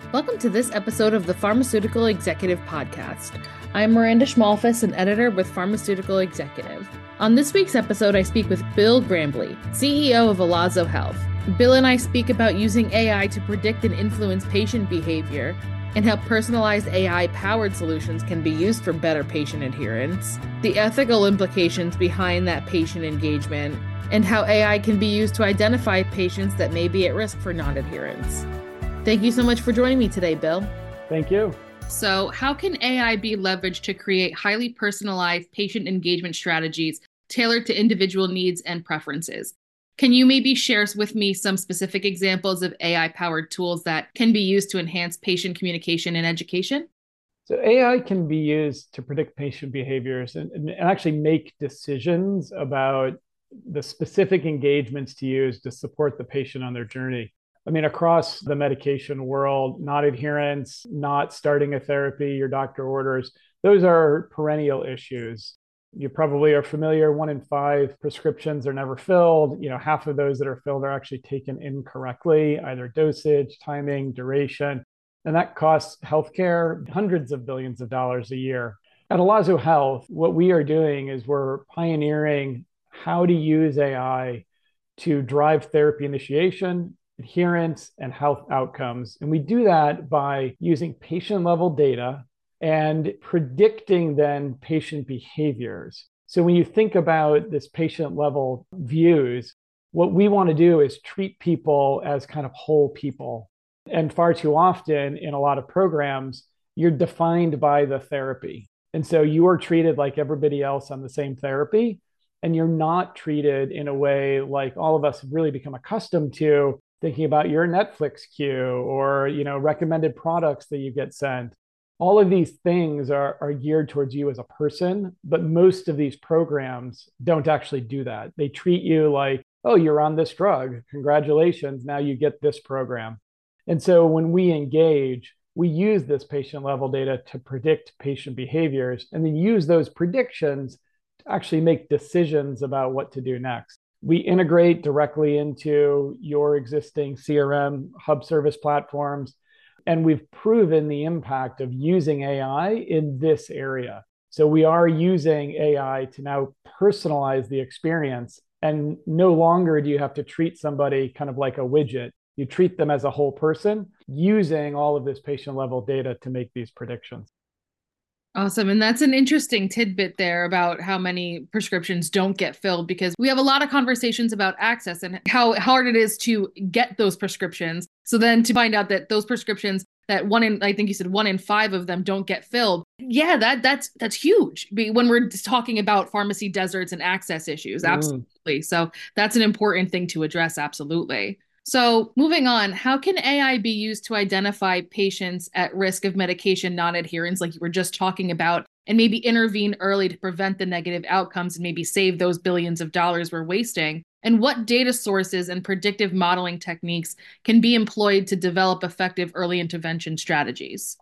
Welcome to this episode of the Pharmaceutical Executive Podcast. I'm Miranda Schmalfus, an editor with Pharmaceutical Executive. On this week's episode, I speak with Bill Grambly, CEO of Elazo Health. Bill and I speak about using AI to predict and influence patient behavior and how personalized AI-powered solutions can be used for better patient adherence, the ethical implications behind that patient engagement, and how AI can be used to identify patients that may be at risk for non-adherence. Thank you so much for joining me today, Bill. Thank you. So, how can AI be leveraged to create highly personalized patient engagement strategies tailored to individual needs and preferences? Can you maybe share with me some specific examples of AI-powered tools that can be used to enhance patient communication and education? So AI can be used to predict patient behaviors and actually make decisions about the specific engagements to use to support the patient on their journey. I mean, across the medication world, non-adherence, not starting a therapy your doctor orders, those are perennial issues. You probably are familiar, 1 in 5 prescriptions are never filled. Half of those that are filled are actually taken incorrectly, either dosage, timing, duration, and that costs healthcare hundreds of billions of dollars a year. At Elazo Health, what we are doing is we're pioneering how to use AI to drive therapy initiation, adherence, and health outcomes. And we do that by using patient-level data and predicting then patient behaviors. So when you think about this patient-level views, what we want to do is treat people as kind of whole people. And far too often in a lot of programs, you're defined by the therapy. And so you are treated like everybody else on the same therapy, and you're not treated in a way like all of us have really become accustomed to, thinking about your Netflix queue or, recommended products that you get sent. All of these things are geared towards you as a person, but most of these programs don't actually do that. They treat you like, oh, you're on this drug. Congratulations. Now you get this program. And so when we engage, we use this patient level data to predict patient behaviors and then use those predictions to actually make decisions about what to do next. We integrate directly into your existing CRM hub service platforms, and we've proven the impact of using AI in this area. So we are using AI to now personalize the experience, and no longer do you have to treat somebody kind of like a widget. You treat them as a whole person using all of this patient level data to make these predictions. Awesome. And that's an interesting tidbit there about how many prescriptions don't get filled, because we have a lot of conversations about access and how hard it is to get those prescriptions. So then to find out that those prescriptions that I think you said 1 in 5 of them don't get filled. Yeah, that's huge when we're talking about pharmacy deserts and access issues. Absolutely. So that's an important thing to address. Absolutely. So moving on, how can AI be used to identify patients at risk of medication non-adherence, like you were just talking about, and maybe intervene early to prevent the negative outcomes and maybe save those billions of dollars we're wasting? And what data sources and predictive modeling techniques can be employed to develop effective early intervention strategies?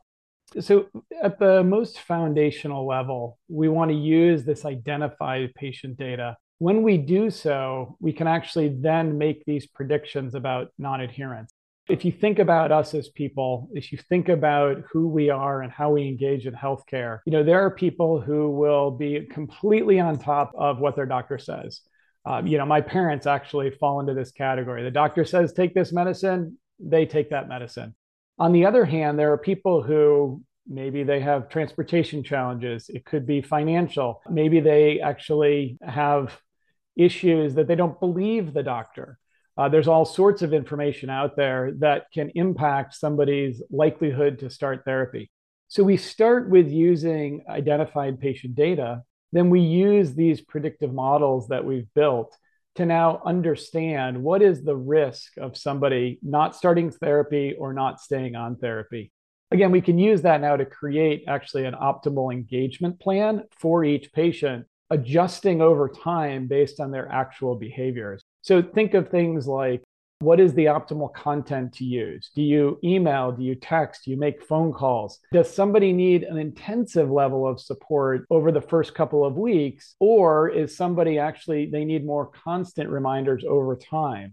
So at the most foundational level, we want to use this identified patient data. When we do so, we can actually then make these predictions about non-adherence. If you think about us as people, if you think about who we are and how we engage in healthcare, there are people who will be completely on top of what their doctor says. My parents actually fall into this category. The doctor says, take this medicine, they take that medicine. On the other hand, there are people who maybe they have transportation challenges. It could be financial. Maybe they actually have issues that they don't believe the doctor. There's all sorts of information out there that can impact somebody's likelihood to start therapy. So we start with using identified patient data. Then we use these predictive models that we've built to now understand what is the risk of somebody not starting therapy or not staying on therapy. Again, we can use that now to create actually an optimal engagement plan for each patient, adjusting over time based on their actual behaviors. So think of things like, what is the optimal content to use? Do you email? Do you text? Do you make phone calls? Does somebody need an intensive level of support over the first couple of weeks? Or is somebody actually, they need more constant reminders over time?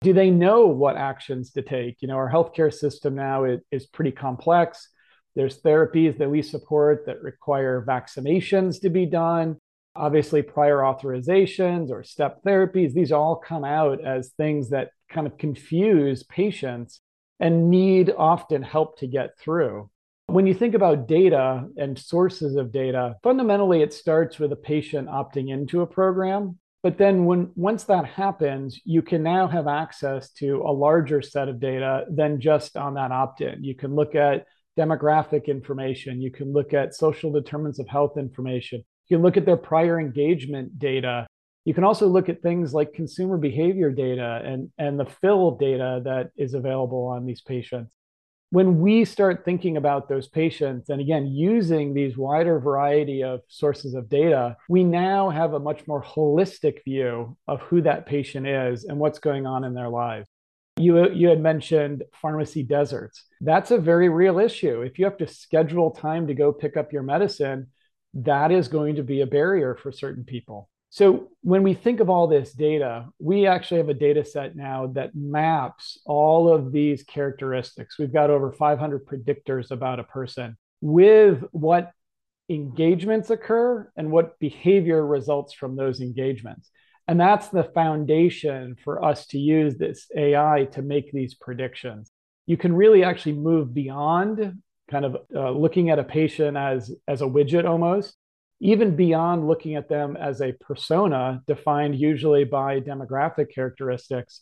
Do they know what actions to take? Our healthcare system now is pretty complex. There's therapies that we support that require vaccinations to be done. Obviously, prior authorizations or step therapies, these all come out as things that kind of confuse patients and need often help to get through. When you think about data and sources of data, fundamentally it starts with a patient opting into a program. But then once that happens, you can now have access to a larger set of data than just on that opt-in. You can look at demographic information. You can look at social determinants of health information. You can look at their prior engagement data. You can also look at things like consumer behavior data and the fill data that is available on these patients. When we start thinking about those patients, and again, using these wider variety of sources of data, we now have a much more holistic view of who that patient is and what's going on in their lives. You had mentioned pharmacy deserts. That's a very real issue. If you have to schedule time to go pick up your medicine, that is going to be a barrier for certain people. So when we think of all this data, we actually have a data set now that maps all of these characteristics. We've got over 500 predictors about a person with what engagements occur and what behavior results from those engagements. And that's the foundation for us to use this AI to make these predictions. You can really actually move beyond kind of looking at a patient as a widget almost, even beyond looking at them as a persona defined usually by demographic characteristics.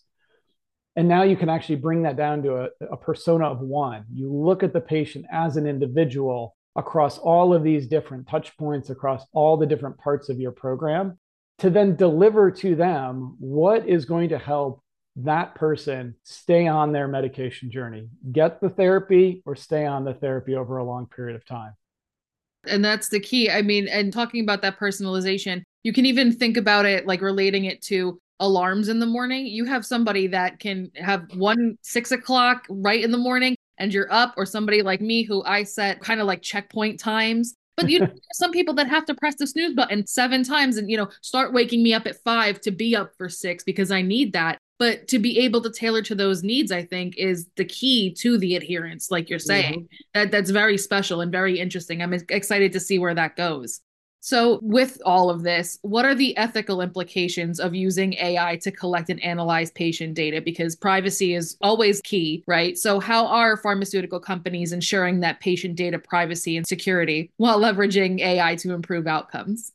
And now you can actually bring that down to a persona of one. You look at the patient as an individual across all of these different touch points, across all the different parts of your program, to then deliver to them what is going to help that person stay on their medication journey, get the therapy or stay on the therapy over a long period of time. And that's the key. I mean, and talking about that personalization, you can even think about it like relating it to alarms in the morning. You have somebody that can have 6 o'clock right in the morning and you're up, or somebody like me who I set kind of like checkpoint times. But some people that have to press the snooze button 7 times and, start waking me up at 5 to be up for 6 because I need that. But to be able to tailor to those needs, I think, is the key to the adherence, like you're saying. That's very special and very interesting. I'm excited to see where that goes. So with all of this, what are the ethical implications of using AI to collect and analyze patient data? Because privacy is always key, right? So how are pharmaceutical companies ensuring that patient data privacy and security while leveraging AI to improve outcomes?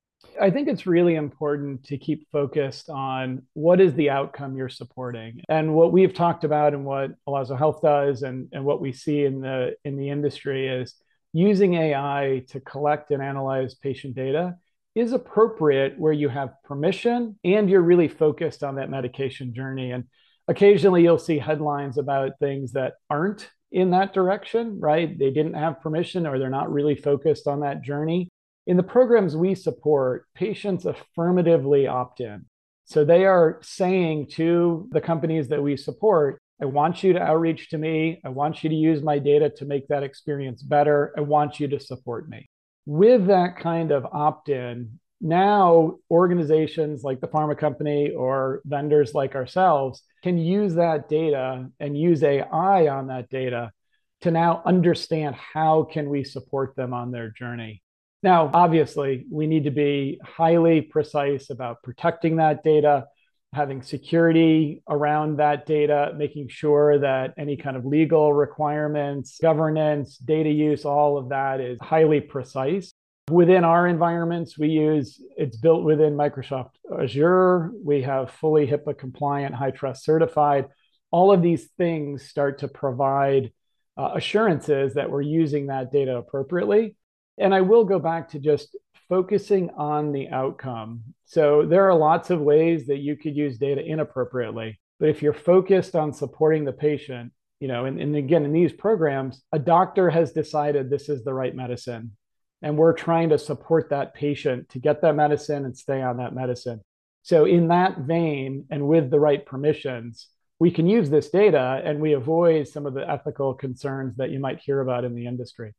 I think it's really important to keep focused on what is the outcome you're supporting. And what we've talked about and what Alazzo Health does and what we see in the industry is using AI to collect and analyze patient data is appropriate where you have permission and you're really focused on that medication journey. And occasionally you'll see headlines about things that aren't in that direction, right? They didn't have permission or they're not really focused on that journey. In the programs we support, patients affirmatively opt in. So they are saying to the companies that we support, I want you to outreach to me. I want you to use my data to make that experience better. I want you to support me. With that kind of opt-in, now organizations like the pharma company or vendors like ourselves can use that data and use AI on that data to now understand how can we support them on their journey. Now, obviously, we need to be highly precise about protecting that data, having security around that data, making sure that any kind of legal requirements, governance, data use, all of that is highly precise. Within our environments, it's built within Microsoft Azure. We have fully HIPAA compliant, HITRUST certified. All of these things start to provide assurances that we're using that data appropriately. And I will go back to just focusing on the outcome. So there are lots of ways that you could use data inappropriately. But if you're focused on supporting the patient, and again, in these programs, a doctor has decided this is the right medicine. And we're trying to support that patient to get that medicine and stay on that medicine. So in that vein, and with the right permissions, we can use this data and we avoid some of the ethical concerns that you might hear about in the industry.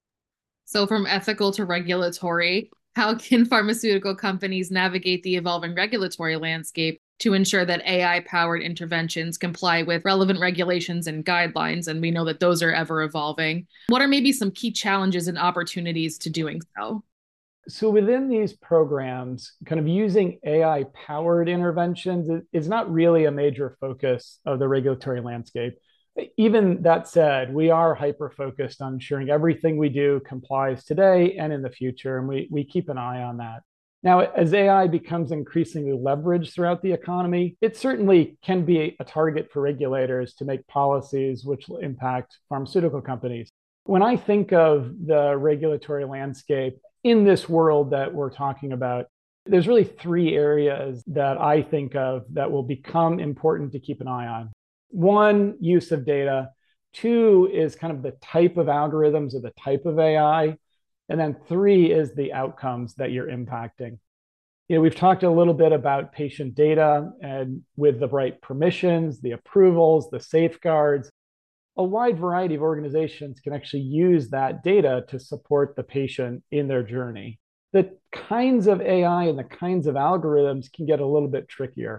So from ethical to regulatory, how can pharmaceutical companies navigate the evolving regulatory landscape to ensure that AI-powered interventions comply with relevant regulations and guidelines, and we know that those are ever evolving. What are maybe some key challenges and opportunities to doing so? So within these programs, kind of using AI-powered interventions is not really a major focus of the regulatory landscape. Even that said, we are hyper-focused on ensuring everything we do complies today and in the future, and we keep an eye on that. Now, as AI becomes increasingly leveraged throughout the economy, it certainly can be a target for regulators to make policies which will impact pharmaceutical companies. When I think of the regulatory landscape in this world that we're talking about, there's really three areas that I think of that will become important to keep an eye on. One, use of data. Two is kind of the type of algorithms or the type of AI. And then three is the outcomes that you're impacting. We've talked a little bit about patient data, and with the right permissions, the approvals, the safeguards, a wide variety of organizations can actually use that data to support the patient in their journey. The kinds of AI and the kinds of algorithms can get a little bit trickier.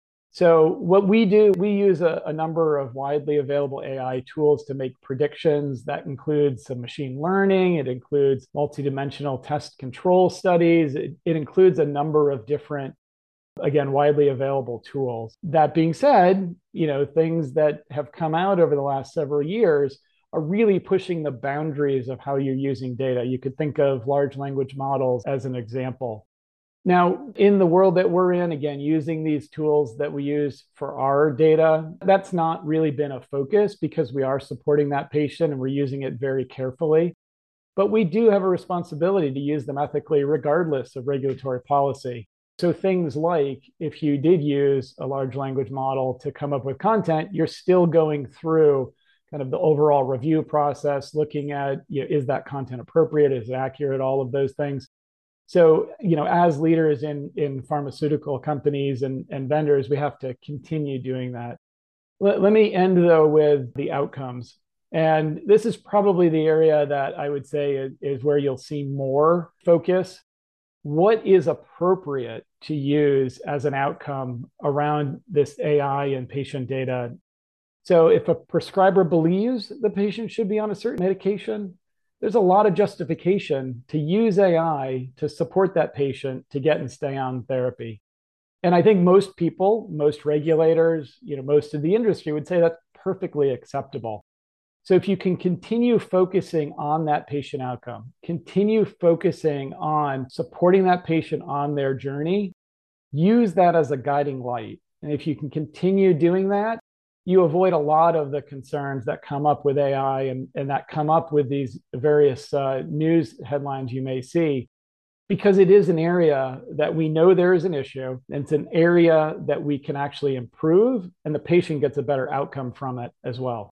So what we do, we use a number of widely available AI tools to make predictions. That includes some machine learning. It includes multidimensional test control studies. It includes a number of different, again, widely available tools. That being said, things that have come out over the last several years are really pushing the boundaries of how you're using data. You could think of large language models as an example. Now, in the world that we're in, again, using these tools that we use for our data, that's not really been a focus because we are supporting that patient and we're using it very carefully. But we do have a responsibility to use them ethically, regardless of regulatory policy. So things like if you did use a large language model to come up with content, you're still going through kind of the overall review process, looking at, is that content appropriate? Is it accurate? All of those things. So, as leaders in pharmaceutical companies and vendors, we have to continue doing that. Let me end, though, with the outcomes. And this is probably the area that I would say is where you'll see more focus. What is appropriate to use as an outcome around this AI and patient data? So if a prescriber believes the patient should be on a certain medication, there's a lot of justification to use AI to support that patient to get and stay on therapy. And I think most people, most regulators, most of the industry would say that's perfectly acceptable. So if you can continue focusing on that patient outcome, continue focusing on supporting that patient on their journey, use that as a guiding light. And if you can continue doing that, you avoid a lot of the concerns that come up with AI and that come up with these various news headlines you may see, because it is an area that we know there is an issue. And it's an area that we can actually improve, and the patient gets a better outcome from it as well.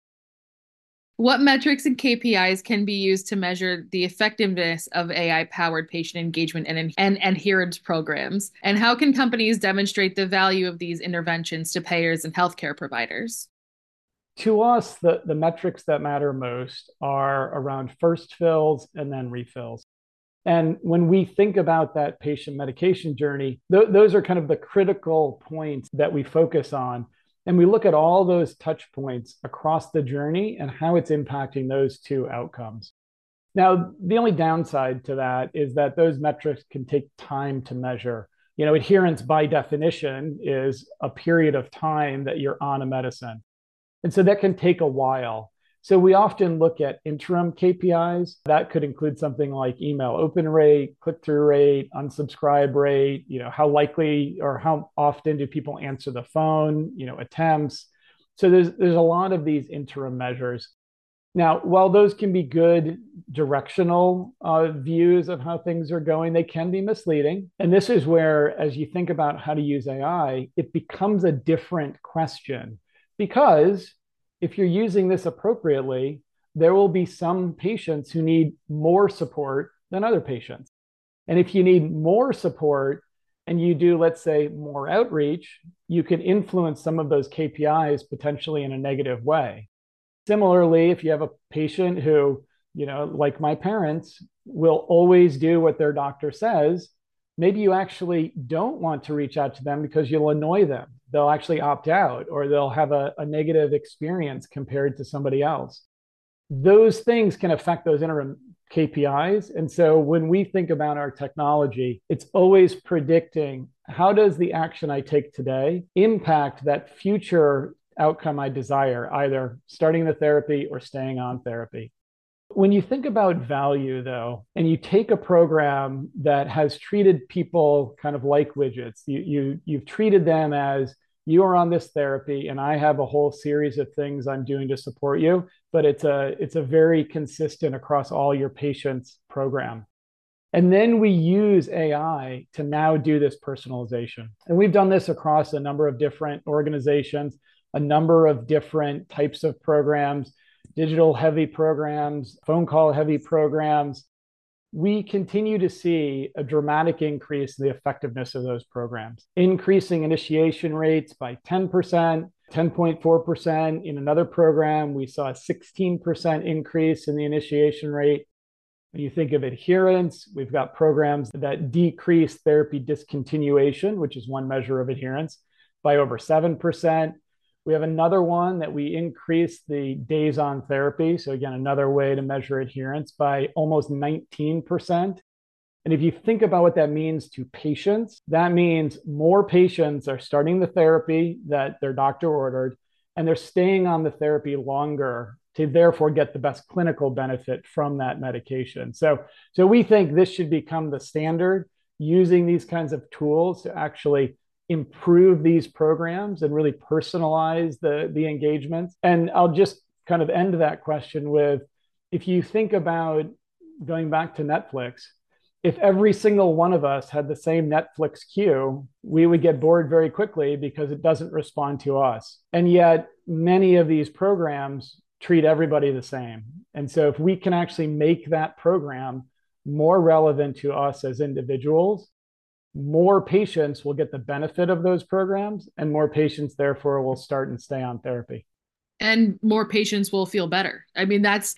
What metrics and KPIs can be used to measure the effectiveness of AI-powered patient engagement and adherence programs? And how can companies demonstrate the value of these interventions to payers and healthcare providers? To us, the metrics that matter most are around first fills and then refills. And when we think about that patient medication journey, those are kind of the critical points that we focus on. And we look at all those touch points across the journey and how it's impacting those two outcomes. Now, the only downside to that is that those metrics can take time to measure. Adherence by definition is a period of time that you're on a medicine. And so that can take a while. So we often look at interim KPIs. That could include something like email open rate, click-through rate, unsubscribe rate, how likely or how often do people answer the phone, attempts. So there's a lot of these interim measures. Now, while those can be good directional views of how things are going, they can be misleading. And this is where, as you think about how to use AI, it becomes a different question. Because if you're using this appropriately, there will be some patients who need more support than other patients. And if you need more support and you do, let's say, more outreach, you can influence some of those KPIs potentially in a negative way. Similarly, if you have a patient who, like my parents, will always do what their doctor says, Maybe you actually don't want to reach out to them because you'll annoy them. They'll actually opt out, or they'll have a negative experience compared to somebody else. Those things can affect those interim KPIs. And so when we think about our technology, it's always predicting, how does the action I take today impact that future outcome I desire, either starting the therapy or staying on therapy. When you think about value, though, and you take a program that has treated people kind of like widgets, you've treated them as, you are on this therapy and I have a whole series of things I'm doing to support you, but it's a very consistent across all your patients program. And then we use AI to now do this personalization. And we've done this across a number of different organizations, a number of different types of programs, digital heavy programs, phone call heavy programs. We continue to see a dramatic increase in the effectiveness of those programs, increasing initiation rates by 10%, 10.4%. In another program, we saw a 16% increase in the initiation rate. When you think of adherence, we've got programs that decrease therapy discontinuation, which is one measure of adherence, by over 7%. We have another one that we increase the days on therapy. So again, another way to measure adherence, by almost 19%. And if you think about what that means to patients, that means more patients are starting the therapy that their doctor ordered, and they're staying on the therapy longer to therefore get the best clinical benefit from that medication. So we think this should become the standard, using these kinds of tools to actually improve these programs and really personalize the engagement. And I'll just kind of end that question with, if you think about going back to Netflix, if every single one of us had the same Netflix queue, we would get bored very quickly because it doesn't respond to us. And yet many of these programs treat everybody the same. And so if we can actually make that program more relevant to us as individuals, more patients will get the benefit of those programs, and more patients therefore will start and stay on therapy. And more patients will feel better. I mean, that's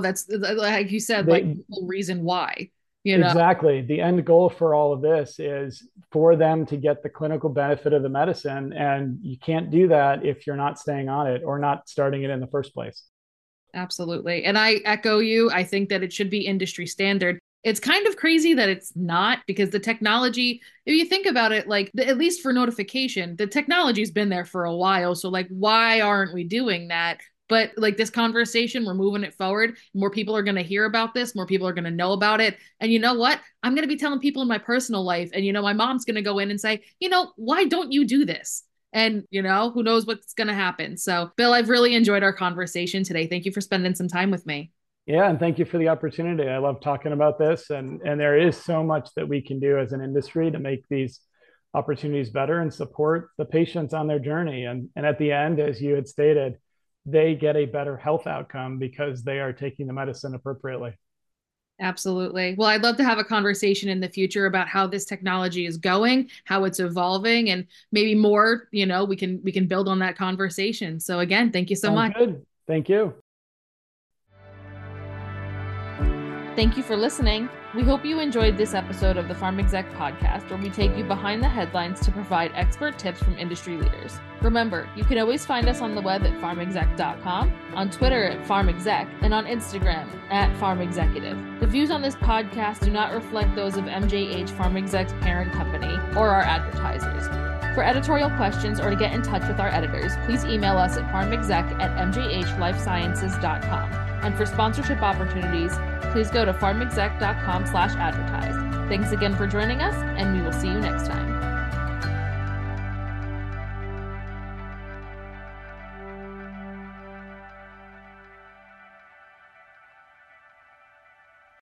like you said, like the whole reason why. Exactly. The end goal for all of this is for them to get the clinical benefit of the medicine. And you can't do that if you're not staying on it or not starting it in the first place. Absolutely. And I echo you. I think that it should be industry standard. It's kind of crazy that it's not, because the technology, if you think about it, like at least for notification, the technology's been there for a while. So like, why aren't we doing that? But like this conversation, we're moving it forward. More people are going to hear about this. More people are going to know about it. And you know what? I'm going to be telling people in my personal life. And, my mom's going to go in and say, why don't you do this? And, who knows what's going to happen. So, Bill, I've really enjoyed our conversation today. Thank you for spending some time with me. Yeah, and thank you for the opportunity. I love talking about this. And there is so much that we can do as an industry to make these opportunities better and support the patients on their journey. And at the end, as you had stated, they get a better health outcome because they are taking the medicine appropriately. Absolutely. Well, I'd love to have a conversation in the future about how this technology is going, how it's evolving, and maybe more, we can build on that conversation. So again, thank you so much. Good. Thank you. Thank you for listening. We hope you enjoyed this episode of the PharmExec podcast, where we take you behind the headlines to provide expert tips from industry leaders. Remember, you can always find us on the web at pharmexec.com, on Twitter at PharmExec, and on Instagram at PharmExecutive. The views on this podcast do not reflect those of MJH PharmExec's parent company or our advertisers. For editorial questions or to get in touch with our editors, please email us at pharmexec@mjhlifesciences.com. And for sponsorship opportunities, please go to pharmexec.com/advertise. Thanks again for joining us, and we will see you next time.